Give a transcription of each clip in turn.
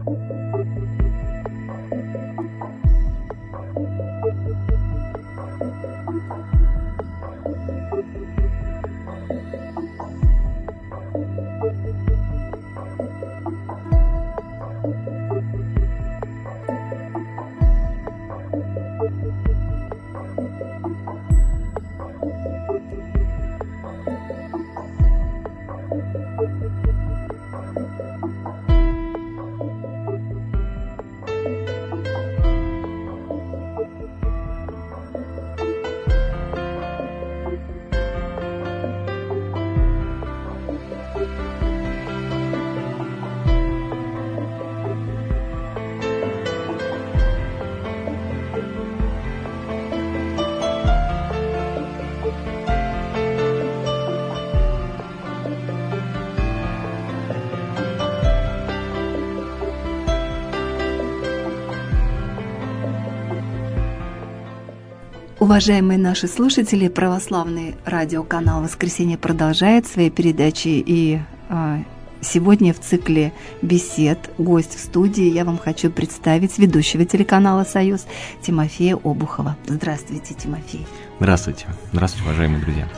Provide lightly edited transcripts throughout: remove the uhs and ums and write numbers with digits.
Уважаемые наши слушатели, православный радиоканал «Воскресенье» продолжает свои передачи, и сегодня в цикле бесед гость в студии я вам хочу представить ведущего телеканала «Союз» Тимофея Обухова. Здравствуйте, Тимофей. Здравствуйте. Здравствуйте, уважаемые друзья.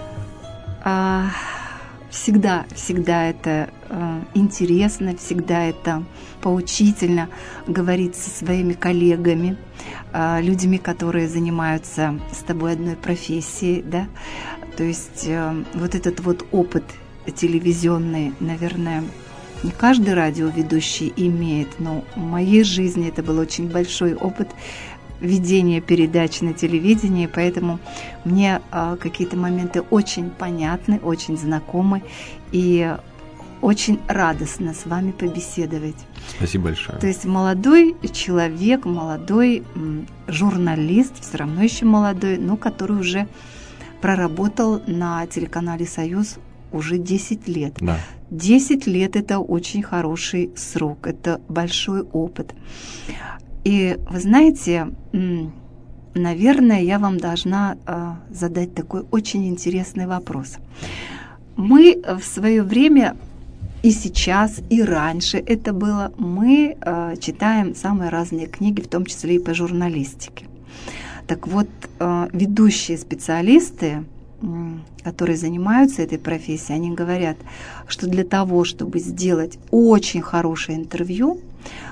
Всегда это интересно, всегда это поучительно говорить со своими коллегами, людьми, которые занимаются с тобой одной профессией, да. То есть вот этот вот опыт телевизионный, наверное, не каждый радиоведущий имеет, но в моей жизни это был очень большой опыт ведения передач на телевидении, поэтому мне какие-то моменты очень понятны, очень знакомы, и очень радостно с вами побеседовать. Спасибо большое. То есть молодой человек, молодой журналист, все равно еще молодой, но который уже проработал на телеканале «Союз» уже 10 лет. Да. 10 лет – это очень хороший срок, это большой опыт. И вы знаете, наверное, я вам должна задать такой очень интересный вопрос. Мы в свое время, и сейчас, и раньше это было, мы читаем самые разные книги, в том числе и по журналистике. Так вот, ведущие специалисты, которые занимаются этой профессией, они говорят, что для того, чтобы сделать очень хорошее интервью,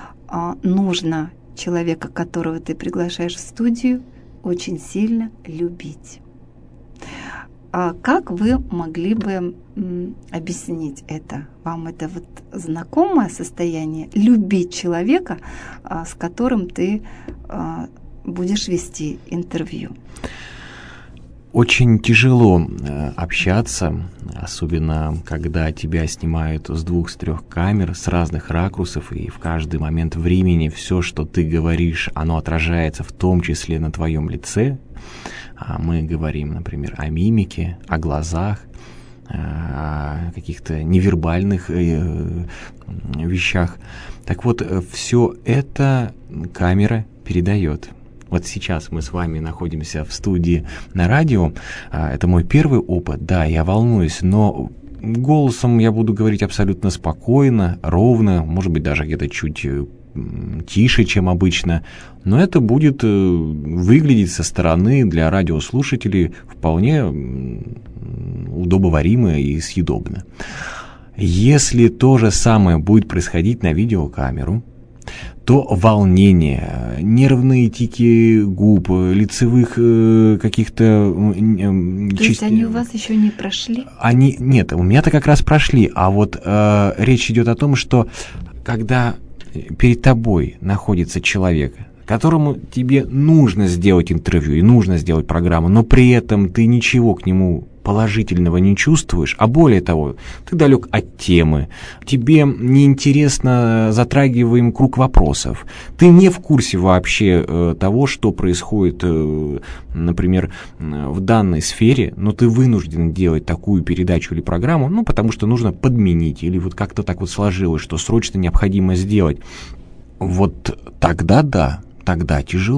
нужно человека, которого ты приглашаешь в студию, очень сильно любить. А как вы могли бы объяснить это? Вам это вот знакомое состояние любить человека, с которым ты будешь вести интервью? Очень тяжело общаться, особенно когда тебя снимают с 2-3 камер, с разных ракурсов, и в каждый момент времени все, что ты говоришь, оно отражается в том числе на твоем лице. Мы говорим, например, о мимике, о глазах, о каких-то невербальных вещах. Так вот, все это камера передает. Вот сейчас мы с вами находимся в студии на радио. Это мой первый опыт. Да, я волнуюсь, но голосом я буду говорить абсолютно спокойно, ровно, может быть, даже где-то чуть тише, чем обычно. Но это будет выглядеть со стороны для радиослушателей вполне удобоваримо и съедобно. Если то же самое будет происходить на видеокамеру, то волнение, нервные тики губ, лицевых каких-то... То есть они у вас еще не прошли? Нет, у меня-то как раз прошли. А вот речь идет о том, что когда перед тобой находится человек, которому тебе нужно сделать интервью и нужно сделать программу, но при этом ты ничего к нему положительного не чувствуешь, а более того, ты далек от темы, тебе неинтересно затрагиваем круг вопросов, ты не в курсе вообще того, что происходит, например, в данной сфере, но ты вынужден делать такую передачу или программу, потому что нужно подменить, или вот как-то так вот сложилось, что срочно необходимо сделать. Вот тогда да, тогда тяжело.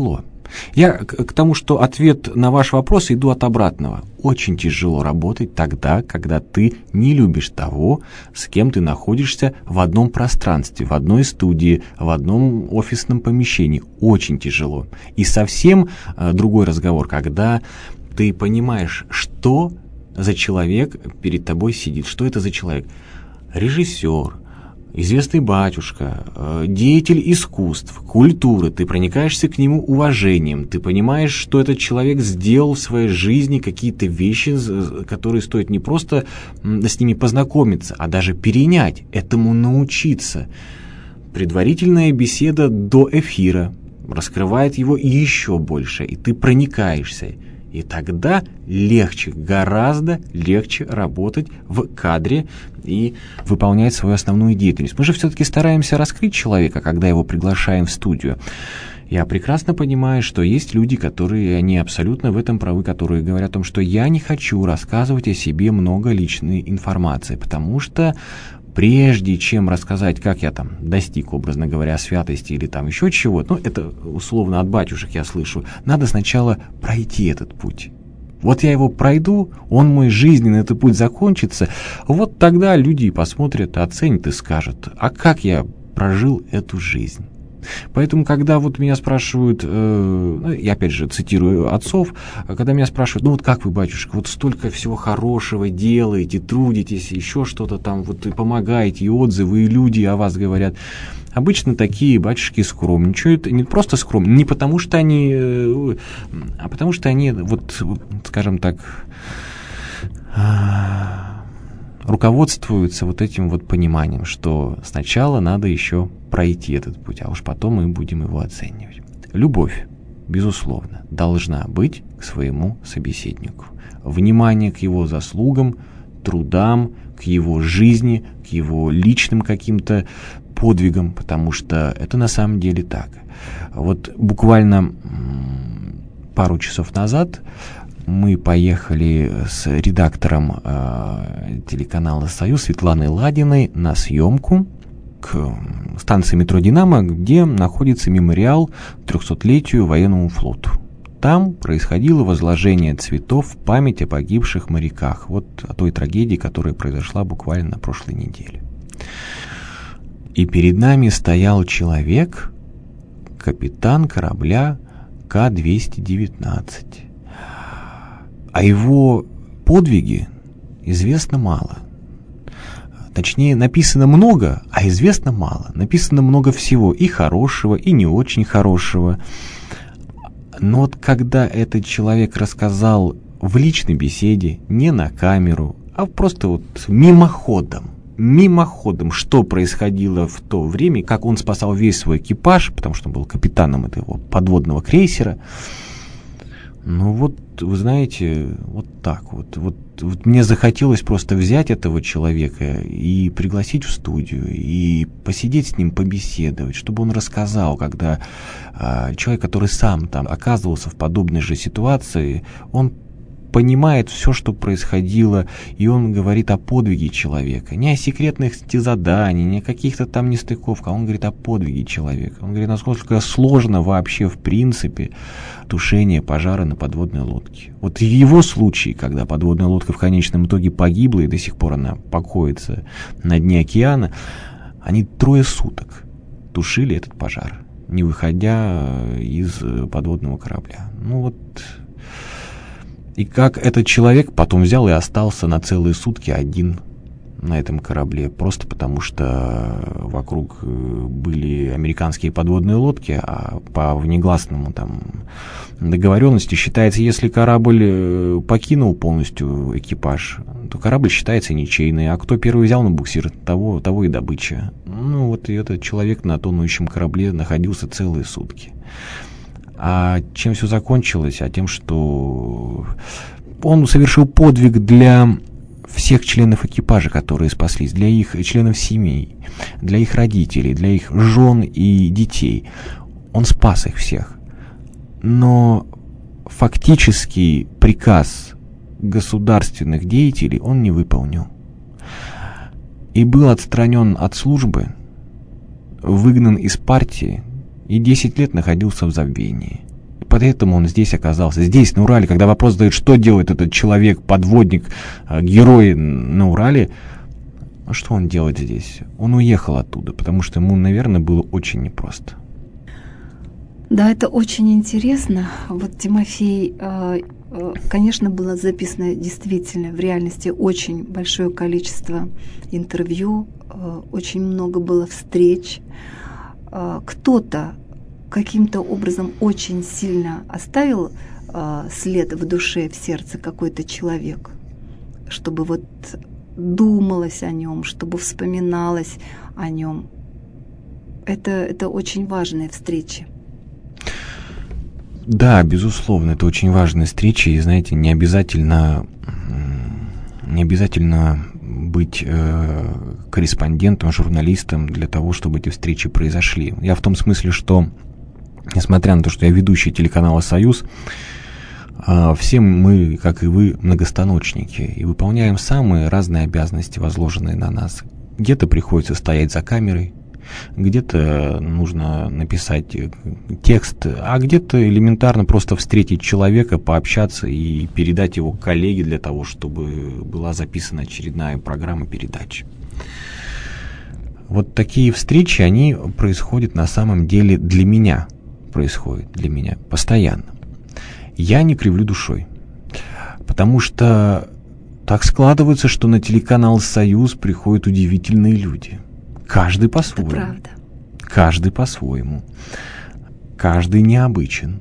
Я к тому, что ответ на ваш вопрос иду от обратного. Очень тяжело работать тогда, когда ты не любишь того, с кем ты находишься в одном пространстве, в одной студии, в одном офисном помещении. Очень тяжело. И совсем другой разговор, когда ты понимаешь, что за человек перед тобой сидит, что это за человек. Режиссер, известный батюшка, деятель искусств, культуры, ты проникаешься к нему уважением, ты понимаешь, что этот человек сделал в своей жизни какие-то вещи, которые стоит не просто с ними познакомиться, а даже перенять, этому научиться. Предварительная беседа до эфира раскрывает его еще больше, и ты проникаешься. И тогда легче, гораздо легче работать в кадре и выполнять свою основную деятельность. Мы же все-таки стараемся раскрыть человека, когда его приглашаем в студию. Я прекрасно понимаю, что есть люди, которые, они абсолютно в этом правы, которые говорят о том, что я не хочу рассказывать о себе много личной информации, потому что прежде чем рассказать, как я там достиг, образно говоря, святости или там еще чего-то, ну, это условно от батюшек я слышу, надо сначала пройти этот путь. Вот я его пройду, он мой жизненный, этот путь закончится, вот тогда люди и посмотрят, оценят и скажут, а как я прожил эту жизнь. Поэтому, когда вот меня спрашивают, я опять же цитирую отцов, когда меня спрашивают, ну вот как вы, батюшка, вот столько всего хорошего делаете, трудитесь, еще что-то там, вот и помогаете, и отзывы, и люди о вас говорят. Обычно такие батюшки скромничают, не просто скромничают, не потому что они, а потому что они, вот скажем так, руководствуются вот этим вот пониманием, что сначала надо еще пройти этот путь, а уж потом мы будем его оценивать. Любовь, безусловно, должна быть к своему собеседнику. Внимание к его заслугам, трудам, к его жизни, к его личным каким-то подвигам, потому что это на самом деле так. Вот буквально пару часов назад мы поехали с редактором телеканала «Союз» Светланой Ладиной на съемку к станции метро «Динамо», где находится мемориал 300-летию военному флоту. Там происходило возложение цветов в память о погибших моряках. Вот о той трагедии, которая произошла буквально на прошлой неделе. И перед нами стоял человек, капитан корабля К-219. О его подвиге известно мало. Точнее, написано много, а известно мало. Написано много всего, и хорошего, и не очень хорошего. Но вот когда этот человек рассказал в личной беседе, не на камеру, а просто вот мимоходом, что происходило в то время, как он спасал весь свой экипаж, потому что он был капитаном этого подводного крейсера. Ну вот, вы знаете, вот так вот мне захотелось просто взять этого человека и пригласить в студию, и посидеть с ним, побеседовать, чтобы он рассказал, когда человек, который сам там оказывался в подобной же ситуации, он понимает все, что происходило, и он говорит о подвиге человека. Не о секретности заданий, не о каких-то там нестыковках, а он говорит о подвиге человека. Он говорит, насколько сложно вообще в принципе тушение пожара на подводной лодке. Вот в его случае, когда подводная лодка в конечном итоге погибла, и до сих пор она покоится на дне океана, они 3 суток тушили этот пожар, не выходя из подводного корабля. Ну вот. И как этот человек потом взял и остался на целые сутки один на этом корабле, просто потому что вокруг были американские подводные лодки, а по внегласному там договоренности считается, если корабль покинул полностью экипаж, то корабль считается ничейный, а кто первый взял на буксир, того и добыча. Ну вот и этот человек на тонущем корабле находился целые сутки. А чем все закончилось? А тем, что он совершил подвиг для всех членов экипажа, которые спаслись, для их членов семей, для их родителей, для их жен и детей. Он спас их всех. Но фактический приказ государственных деятелей он не выполнил. И был отстранен от службы, выгнан из партии, и 10 лет находился в забвении. поэтому он здесь оказался. Здесь, на Урале, когда вопрос задают, что делает этот человек, подводник, герой на Урале, а что он делает здесь? Он уехал оттуда, потому что ему, наверное, было очень непросто. Да, это очень интересно. Вот, Тимофей, конечно, было записано действительно в реальности очень большое количество интервью, очень много было встреч. Кто-то каким-то образом очень сильно оставил след в душе, в сердце какой-то человек, чтобы вот думалось о нем, чтобы вспоминалось о нем. Это очень важные встречи. Да, безусловно, это очень важная встреча, и, знаете, не обязательно быть корреспондентом, журналистом для того, чтобы эти встречи произошли. Я в том смысле, что, несмотря на то, что я ведущий телеканала «Союз», все мы, как и вы, многостаночники, и выполняем самые разные обязанности, возложенные на нас. Где-то приходится стоять за камерой, где-то нужно написать текст, а где-то элементарно просто встретить человека, пообщаться и передать его коллеге для того, чтобы была записана очередная программа передач. Вот такие встречи, они происходят на самом деле для меня постоянно. Я не кривлю душой, потому что так складывается, что на телеканал «Союз» приходят удивительные люди. Каждый по-своему. Это правда. Каждый по-своему. Каждый необычен.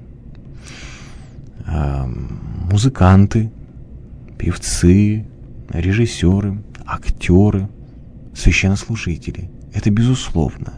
Музыканты, певцы, режиссеры, актеры, священнослужители. Это безусловно.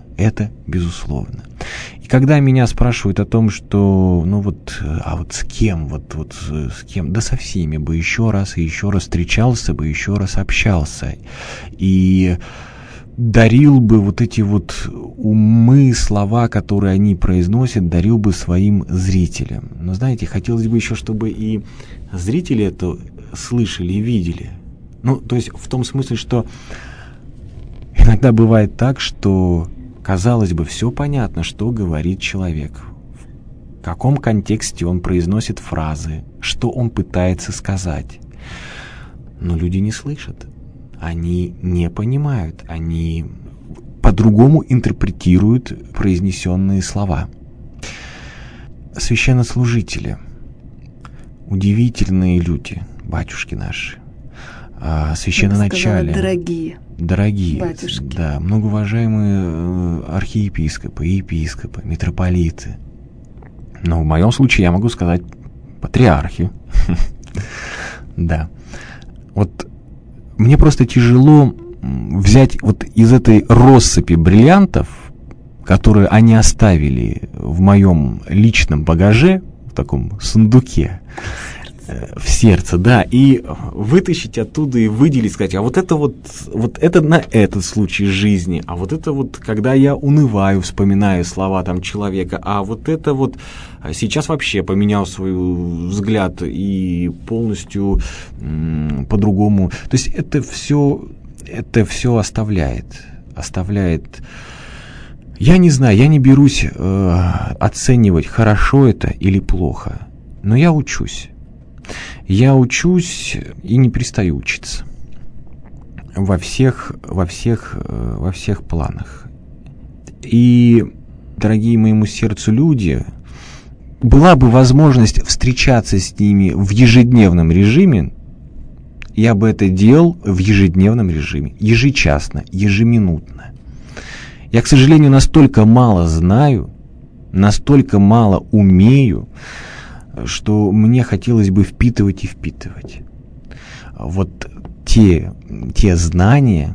И когда меня спрашивают о том, что, с кем, с кем, да со всеми бы еще раз встречался бы, еще раз общался. И дарил бы вот эти вот умы, слова, которые они произносят, дарил бы своим зрителям. Но, знаете, хотелось бы еще, чтобы и зрители это слышали и видели. То есть в том смысле, что иногда бывает так, что, казалось бы, все понятно, что говорит человек, в каком контексте он произносит фразы, что он пытается сказать. Но люди не слышат. Они не понимают, они по-другому интерпретируют произнесенные слова. Священнослужители, удивительные люди, батюшки наши, священноначалие. Дорогие батюшки. Да, многоуважаемые архиепископы, епископы, митрополиты. Но в моем случае я могу сказать патриархи. Да. Вот мне просто тяжело взять вот из этой россыпи бриллиантов, которые они оставили в моем личном багаже, в таком сундуке, в сердце, да, и вытащить оттуда и выделить, сказать, а вот это на этот случай жизни, а вот это вот, когда я унываю, вспоминаю слова там человека, а вот это вот сейчас вообще поменял свой взгляд и полностью по-другому. То есть это все оставляет. Я не знаю, я не берусь оценивать, хорошо это или плохо, но я учусь. Я учусь и не перестаю учиться во всех планах. И, дорогие моему сердцу люди, была бы возможность встречаться с ними в ежедневном режиме, я бы это делал в ежедневном режиме, ежечасно, ежеминутно. Я, к сожалению, настолько мало знаю, настолько мало умею, что мне хотелось бы впитывать и впитывать. Вот те знания,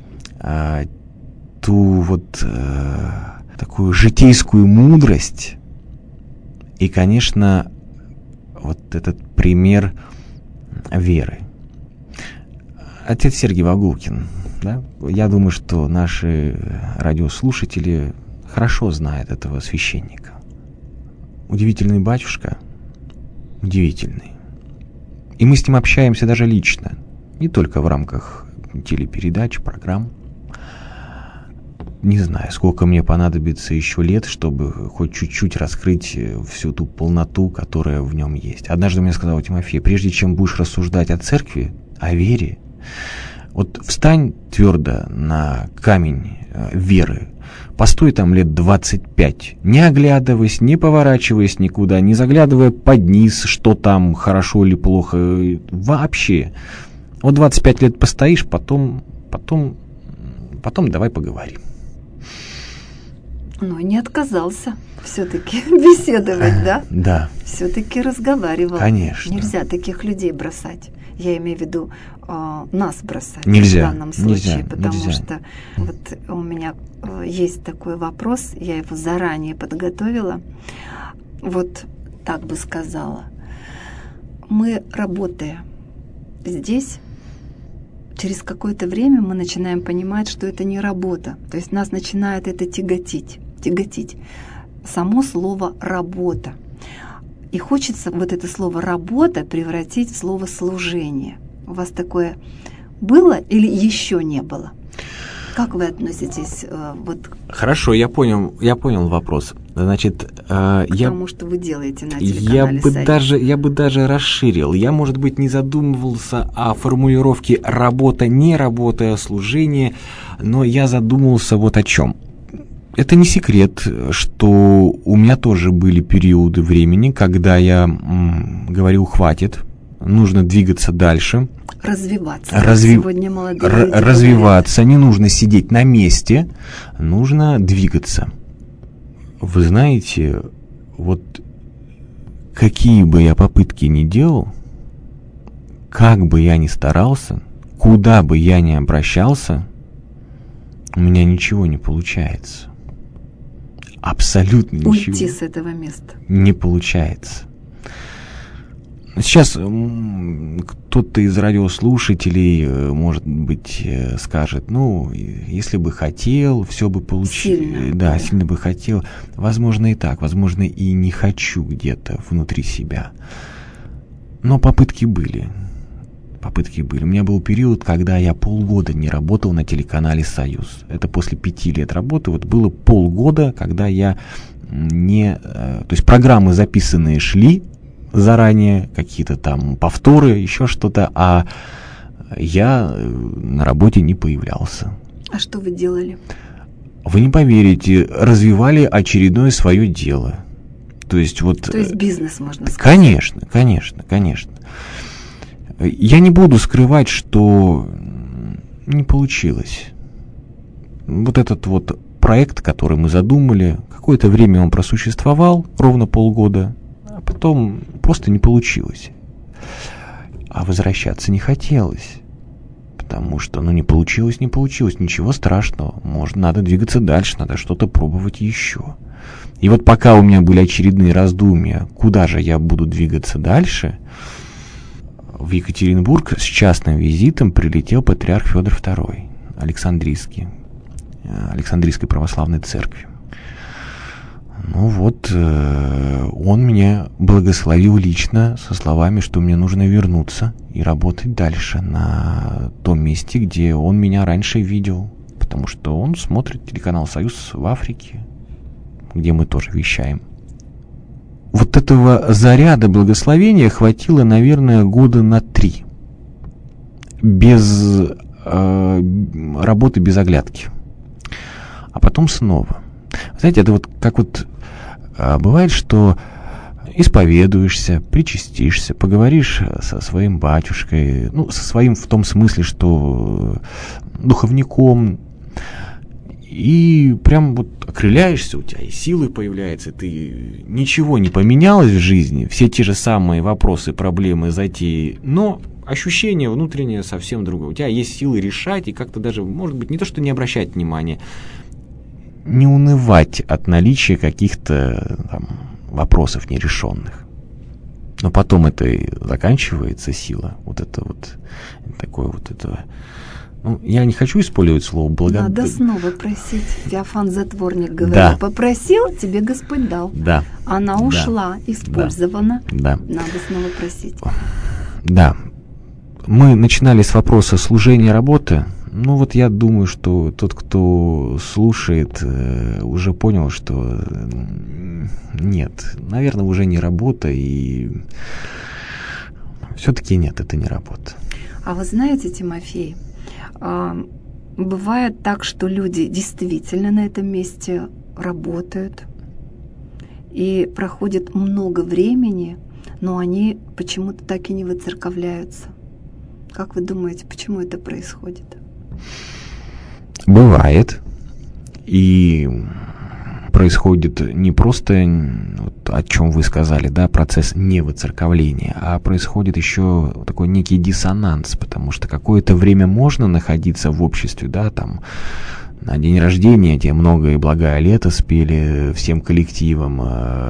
такую житейскую мудрость и, конечно, вот этот пример веры. Отец Сергий Вагулкин, да? Я думаю, что наши радиослушатели хорошо знают этого священника. Удивительный батюшка, удивительный. И мы с ним общаемся даже лично, не только в рамках телепередач, программ. не знаю, сколько мне понадобится еще лет, чтобы хоть чуть-чуть раскрыть всю ту полноту, которая в нем есть. Однажды мне сказал Тимофей: прежде чем будешь рассуждать о церкви, о вере, вот встань твердо на камень веры, постой там лет 25, не оглядываясь, не поворачиваясь никуда, не заглядывая под низ, что там хорошо или плохо, вообще. Вот 25 лет постоишь, потом давай поговорим. Ну, не отказался все-таки беседовать, да? Да. Все-таки разговаривал. Конечно. Нельзя таких людей бросать. Я имею в виду нас бросать нельзя, в данном случае, нельзя, потому нельзя. что вот у меня есть такой вопрос, я его заранее подготовила. Вот так бы сказала. Мы, работая здесь, через какое-то время мы начинаем понимать, что это не работа. То есть нас начинает это тяготить. Само слово «работа». И хочется вот это слово «работа» превратить в слово «служение». У вас такое было или еще не было? Как вы относитесь вот? Хорошо, я понял вопрос. Значит, к тому, что вы делаете на телеканале «Союз». Я бы даже расширил. Я, может быть, не задумывался о формулировке «работа», «не работа», «служение», но я задумался вот о чем. Это не секрет, что у меня тоже были периоды времени, когда я говорил: хватит, нужно двигаться дальше. Развиваться. Сегодня молодые люди развиваться, не нужно сидеть на месте, нужно двигаться. Вы знаете, вот какие бы я попытки ни делал, как бы я ни старался, куда бы я ни обращался, у меня ничего не получается. Абсолютно ничего. Уйти с этого места не получается. Сейчас кто-то из радиослушателей, может быть, скажет: ну, если бы хотел, все бы получилось. Да, сильно бы хотел. Возможно, и так. Возможно, и не хочу где-то внутри себя. Но попытки были. У меня был период, когда я полгода не работал на телеканале «Союз». Это после 5 лет работы. Вот было полгода, когда я то есть программы записанные шли заранее, какие-то там повторы, еще что-то, а я на работе не появлялся. А что вы делали? Вы не поверите, развивали очередное свое дело. То есть бизнес, можно сказать. Конечно. Я не буду скрывать, что не получилось. Вот этот вот проект, который мы задумали, какое-то время он просуществовал, ровно полгода, а потом просто не получилось. А возвращаться не хотелось, потому что, не получилось, ничего страшного. Надо двигаться дальше, надо что-то пробовать еще. И вот пока у меня были очередные раздумья, куда же я буду двигаться дальше, в Екатеринбург с частным визитом прилетел патриарх Федор II Александрийской православной церкви. Он меня благословил лично со словами, что мне нужно вернуться и работать дальше на том месте, где он меня раньше видел, потому что он смотрит телеканал «Союз» в Африке, где мы тоже вещаем. Вот этого заряда благословения хватило, наверное, года на 3. Без работы, без оглядки. А потом снова. Знаете, это бывает, что исповедуешься, причастишься, поговоришь со своим батюшкой, со своим в том смысле, что духовником, и прям окрыляешься, у тебя и силы появляются, ничего не поменялось в жизни, все те же самые вопросы, проблемы, затеи, но ощущение внутреннее совсем другое. У тебя есть силы решать и как-то даже, может быть, не то, что не обращать внимания, не унывать от наличия каких-то вопросов нерешенных. Но потом это заканчивается сила, я не хочу использовать слово «благодарность». Надо снова просить. Феофан Затворник говорил: попросил, тебе Господь дал. Да. Она ушла, использована. Да. Надо снова просить. Да. Мы начинали с вопроса служения, работы. Ну вот я думаю, что тот, кто слушает, уже понял, что нет, наверное, уже не работа, и все-таки нет, это не работа. А вы знаете, Тимофей, бывает так, что люди действительно на этом месте работают, и проходит много времени, но они почему-то так и не выцерковляются. Как вы думаете, почему это происходит? Бывает. И происходит не просто, вот, о чем вы сказали, да, процесс невыцерковления, а происходит еще такой некий диссонанс, потому что какое-то время можно находиться в обществе, да, там, на день рождения тебе многое и благое лето спели всем коллективом,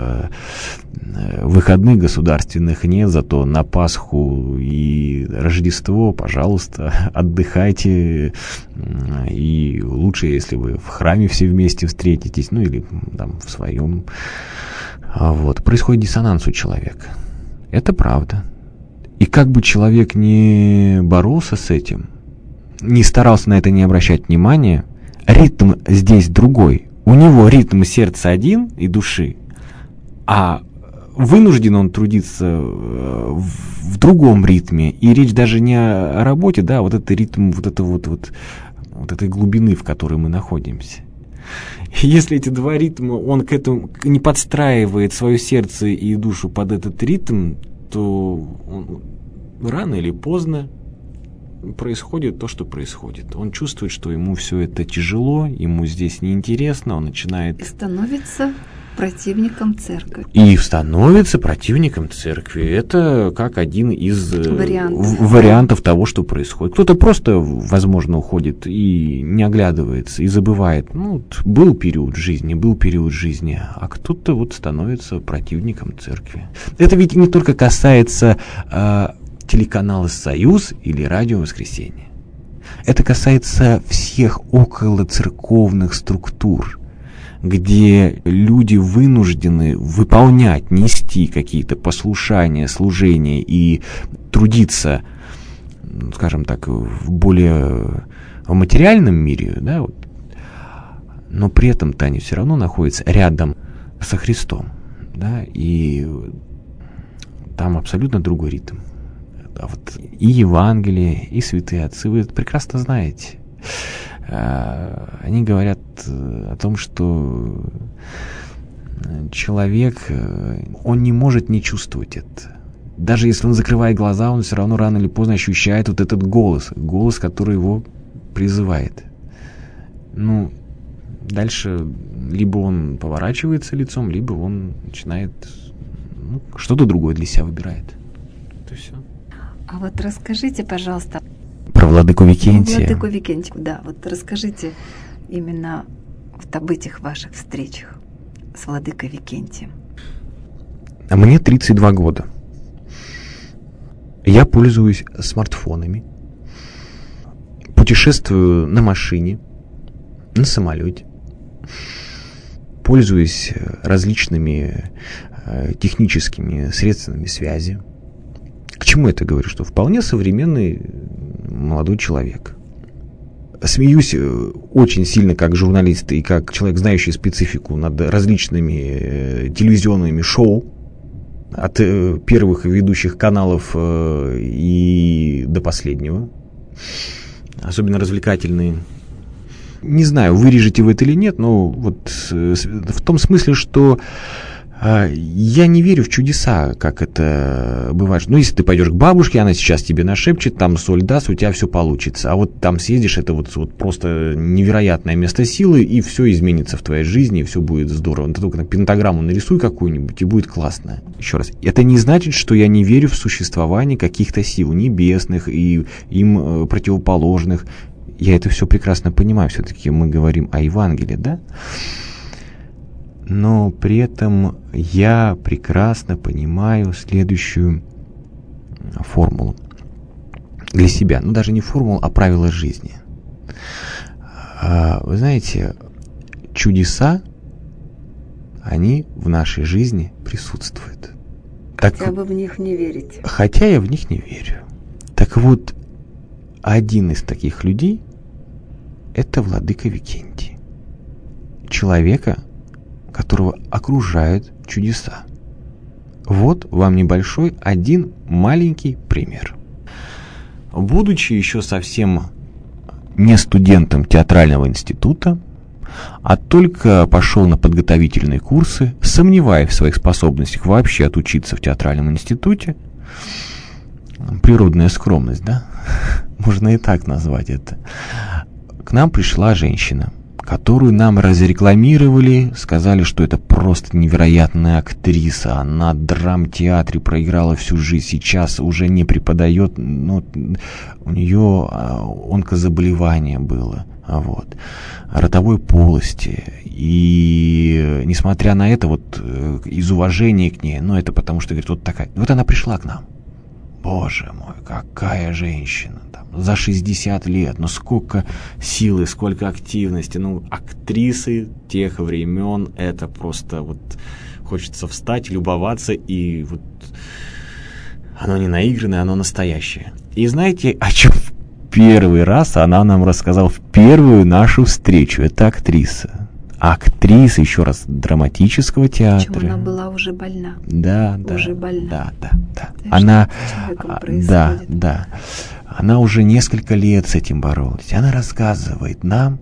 выходных государственных нет, зато на Пасху и Рождество, пожалуйста, отдыхайте, и лучше, если вы в храме все вместе встретитесь, ну или там в своем. Вот. Происходит диссонанс у человека. Это правда. И как бы человек не боролся с этим, не старался на это не обращать внимания, ритм здесь другой. У него ритм сердца один и души, а вынужден он трудиться в другом ритме. И речь даже не о работе, да, вот это ритм, вот этой глубины, в которой мы находимся. И если эти два ритма, он к этому не подстраивает свое сердце и душу под этот ритм, то рано или поздно происходит то, что происходит. Он чувствует, что ему все это тяжело, ему здесь неинтересно, он начинает... И становится противником церкви. И становится противником церкви. Это как один из вариантов того, что происходит. Кто-то просто, возможно, уходит и не оглядывается, и забывает. Ну, был период жизни, а кто-то вот становится противником церкви. Это ведь не только касается телеканала «Союз» или радио «Воскресенье». Это касается всех околоцерковных структур, где люди вынуждены выполнять, нести какие-то послушания, служения и трудиться, скажем так, в более материальном мире, да, вот. Но при этом-то они все равно находятся рядом со Христом, да, и там абсолютно другой ритм. А вот и Евангелие, и святые отцы, вы это прекрасно знаете. Они говорят о том, что человек, он не может не чувствовать это. Даже если он закрывает глаза, он все равно рано или поздно ощущает вот этот голос, который его призывает. Ну, дальше либо он поворачивается лицом, либо он начинает, что-то другое для себя выбирает. Это все. А вот расскажите, пожалуйста, про владыку Викентия. Владыку Викентию, да. Вот расскажите именно об этих ваших встречах с владыкой Викентием. Мне 32 года. Я пользуюсь смартфонами, путешествую на машине, на самолете, пользуюсь различными техническими средствами связи. К чему я это говорю? Что вполне современный молодой человек. Смеюсь очень сильно как журналист и как человек, знающий специфику над различными телевизионными шоу, от первых ведущих каналов и до последнего. Особенно развлекательные. Не знаю, вырежете вы это или нет, но вот в том смысле, что я не верю в чудеса, как это бывает. Ну, если ты пойдешь к бабушке, она сейчас тебе нашепчет, там соль даст, у тебя все получится. А вот там съездишь, это вот просто невероятное место силы, и все изменится в твоей жизни, и все будет здорово. Ты только пентаграмму нарисуй какую-нибудь, и будет классно. Еще раз, это не значит, что я не верю в существование каких-то сил небесных и им противоположных. Я это все прекрасно понимаю, все-таки мы говорим о Евангелии, да? Но при этом я прекрасно понимаю следующую формулу для себя. Ну, даже не формулу, а правила жизни. Вы знаете, чудеса, они в нашей жизни присутствуют. Хотя вы в них не верите. Хотя я в них не верю. Так вот, один из таких людей это владыка Викентий. Человека, которого окружают чудеса. Вот вам небольшой один маленький пример. Будучи еще совсем не студентом театрального института, а только пошел на подготовительные курсы, сомневаясь в своих способностях вообще отучиться в театральном институте, природная скромность, да? Можно и так назвать это. К нам пришла женщина, которую нам разрекламировали, сказали, что это просто невероятная актриса. Она в драмтеатре проиграла всю жизнь, сейчас уже не преподает, но у нее онкозаболевание было, вот, ротовой полости. И несмотря на это, вот из уважения к ней, это потому что, говорит, вот такая. Вот она пришла к нам. Боже мой, какая женщина. За 60 лет, сколько силы, сколько активности. Актрисы тех времен, это просто вот хочется встать, любоваться, и вот оно не наигранное, оно настоящее. И знаете, о чем в первый раз она нам рассказала в первую нашу встречу? Это актриса. Актриса, еще раз, драматического театра. Причем она была уже больна. Да. Уже больна. Да. Она, да. Она уже несколько лет с этим боролась. Она рассказывает нам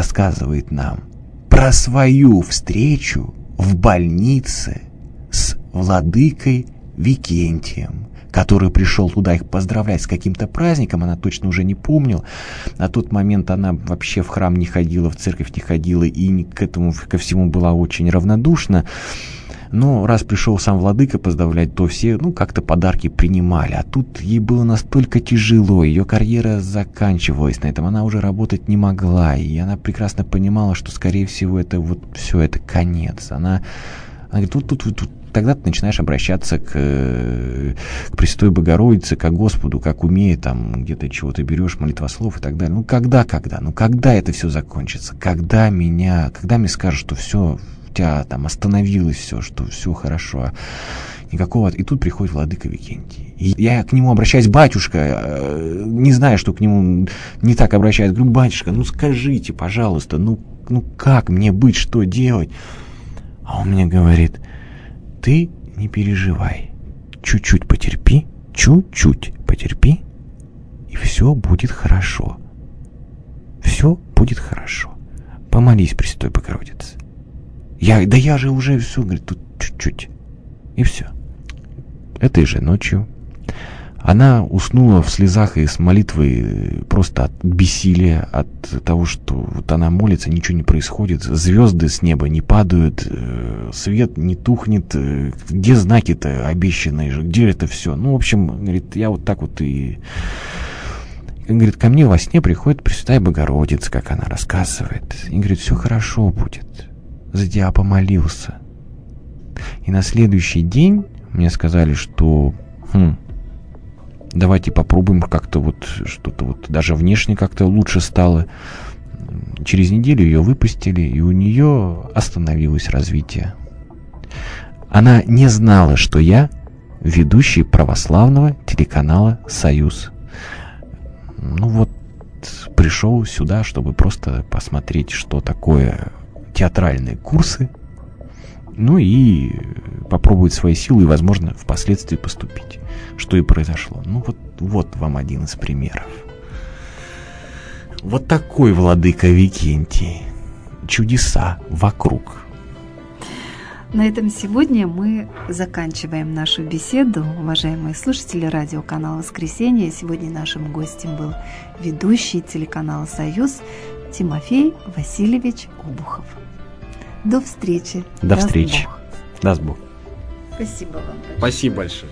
про свою встречу в больнице с владыкой Викентием, который пришел туда их поздравлять с каким-то праздником, она точно уже не помнила. На тот момент она вообще в храм не ходила, в церковь не ходила и ко всему была очень равнодушна. Но раз пришел сам владыка поздравлять, то все, как-то подарки принимали. А тут ей было настолько тяжело, ее карьера заканчивалась на этом, она уже работать не могла. И она прекрасно понимала, что, скорее всего, это вот все, это конец. Она говорит, тут тогда ты начинаешь обращаться к Пресвятой Богородице, к Господу, как умея, где-то чего-то берешь, молитвослов и так далее. Когда это все закончится? Когда мне скажут, что все, у тебя остановилось все, что все хорошо, никакого. И тут приходит владыка Викентий. И я к нему обращаюсь, батюшка, не знаю, что к нему не так обращаюсь. Говорю, батюшка, скажите, пожалуйста, как мне быть, что делать? А он мне говорит, ты не переживай, чуть-чуть потерпи, и все будет хорошо. Все будет хорошо. Помолись Пресвятой Богородице. Я же уже все, говорит, тут чуть-чуть. И все. Этой же ночью она уснула в слезах и с молитвой просто от бессилия, от того, что вот она молится, ничего не происходит, звезды с неба не падают, свет не тухнет, где знаки-то обещанные же, где это все? В общем, говорит, я вот так вот и... Говорит, ко мне во сне приходит Пресвятая Богородица, как она рассказывает, и говорит, все хорошо будет, за тебя помолился. И на следующий день мне сказали, что... давайте попробуем как-то что-то даже внешне как-то лучше стало. Через неделю ее выпустили, и у нее остановилось развитие. Она не знала, что я ведущий православного телеканала «Союз». Пришел сюда, чтобы просто посмотреть, что такое театральные курсы, и попробовать свои силы и, возможно, впоследствии поступить. Что и произошло. Вот вам один из примеров. Вот такой владыка Викентий. Чудеса вокруг. На этом сегодня мы заканчиваем нашу беседу. Уважаемые слушатели радиоканала «Воскресенье», сегодня нашим гостем был ведущий телеканала «Союз» Тимофей Васильевич Обухов. До встречи. До встречи. Даст Бог. Спасибо вам большое. Спасибо большое.